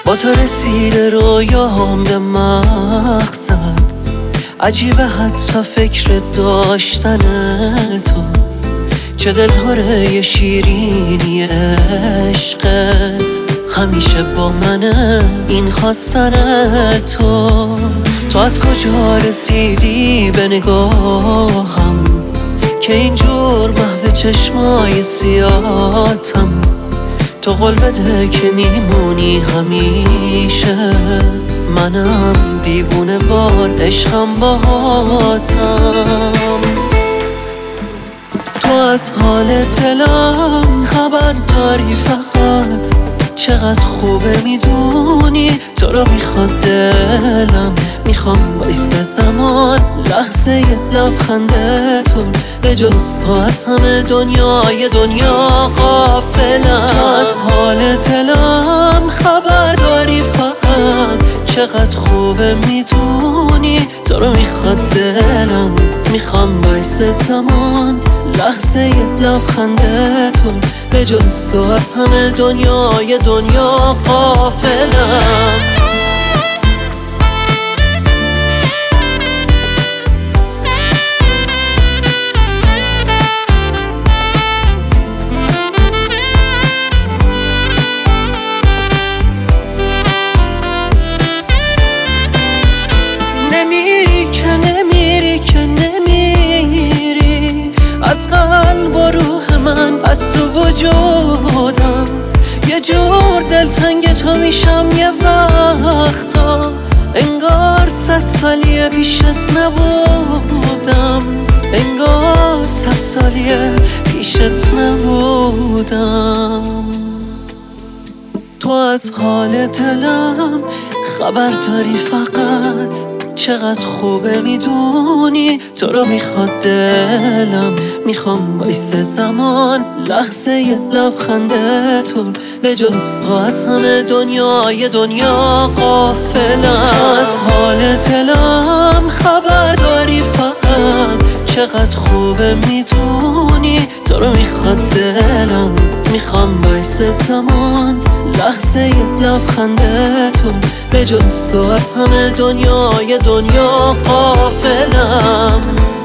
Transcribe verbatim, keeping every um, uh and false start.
با تو رسیده رویام به مقصد، عجیبه حتی فکر داشتن تو، چه دلهاره شیرینی عشقت، همیشه با منه این خواستن تو. تو از کجا رسیدی به نگاهم که اینجور محو چشمای سیاتم؟ تو قول بده که میمونی همیشه، منم دیوونه وار عشقم باهاتم. تو از حال دلم خبر داری فقط، چقدر خوبه میدونی تو رو میخواد دلم. میخوام بایسته زمان لحظه لبخنده تو، به جز تو از همه دنیای دنیا غافلم. تو از حال دلم خبر داری فقط، چقدر خوبه میدونی تو رو میخواد دلم. میخوام بایسته زمان لحظه لبخنده تو، به جز تو از همه دنیای دنیا غافلم. نمیری که نمیری که نمیری از قلب و روح من، از تو وجودم یه جور دلتنگ تو میشم یه وقتا، انگار صد سالیه پیشت نبودم، انگار صد سالیه پیشت نبودم. تو از حال دلم خبر داری فقط، چقدر خوبه میدونی تو رو میخواد دلم. میخوام بایسته زمان لحظه لبخنده تو، به جز تو از همه دنیای دنیا غافلم. تو از حال دلم خبر داری فقط، چقدر خوبه میدونی تو رو میخواد دلم. میخوام بایسته زمان لحظه لبخنده تو، به جز تو از همه دنیای دنیا غافلم.